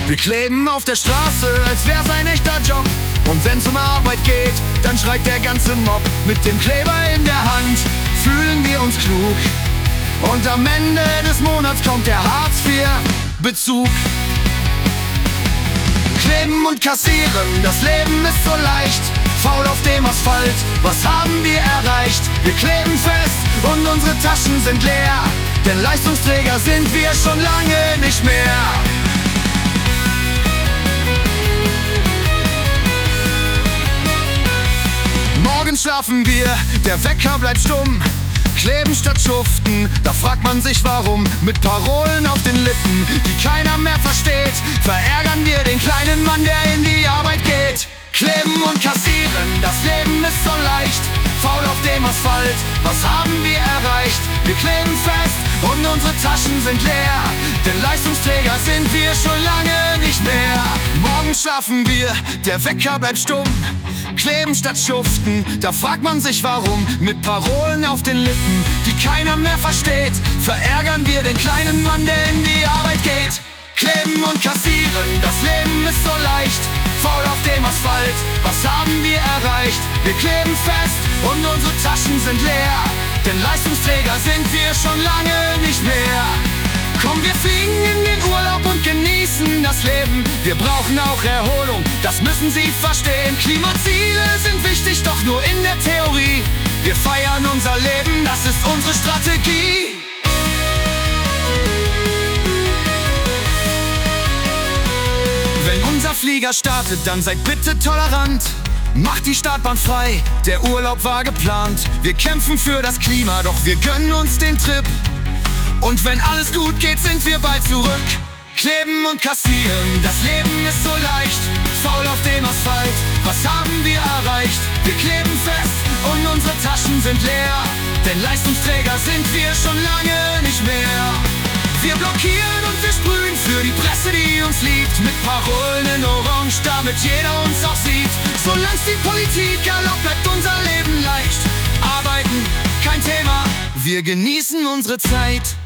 Wir kleben auf der Straße, als wär's ein echter Job. Und wenn's um Arbeit geht, dann schreit der ganze Mob. Mit dem Kleber in der Hand fühlen wir uns klug. Und am Ende des Monats kommt der Hartz-IV-Bezug. Kleben und kassieren, das Leben ist so leicht. Faul auf dem Asphalt, was haben wir erreicht? Wir kleben fest und unsere Taschen sind leer. Denn Leistungsträger sind wir schon lange nicht mehr. Morgens schlafen wir, der Wecker bleibt stumm. Kleben statt schuften, da fragt man sich warum. Mit Parolen auf den Lippen, die keiner mehr versteht, verärgern wir den kleinen Mann, der in die Arbeit geht. Kleben und kassieren, das Leben ist so leicht. Faul auf dem Asphalt, was haben wir erreicht? Wir kleben fest und unsere Taschen sind leer. Denn Leistungsträger sind wir schon lange nicht mehr. Morgens schlafen wir, der Wecker bleibt stumm. Kleben statt schuften, da fragt man sich warum. Mit Parolen auf den Lippen, die keiner mehr versteht, verärgern wir den kleinen Mann, der in die Arbeit geht. Kleben und kassieren, das Leben ist so leicht. Faul auf dem Asphalt, was haben wir erreicht? Wir kleben fest und unsere Taschen sind leer. Denn Leistungsträger sind wir schon lange nicht mehr. Komm, wir fliegen in den Urlaub und genießen das Leben. Wir brauchen auch Erholung, das müssen Sie verstehen. Klimaziele sind wichtig, doch nur in der Theorie. Wir feiern unser Leben, das ist unsere Strategie. Wenn unser Flieger startet, dann seid bitte tolerant. Macht die Startbahn frei, der Urlaub war geplant. Wir kämpfen für das Klima, doch wir gönnen uns den Trip. Und wenn alles gut geht, sind wir bald zurück. Kleben und kassieren, das Leben ist so leicht. Faul auf dem Asphalt, was haben wir erreicht? Wir kleben fest und unsere Taschen sind leer. Denn Leistungsträger sind wir schon lange nicht mehr. Wir blockieren und wir sprühen für die Presse, die uns liebt. Mit Parolen in Orange, damit jeder uns auch sieht. Solang's die Politik erlaubt, bleibt unser Leben leicht. Arbeiten, kein Thema, wir genießen unsere Zeit.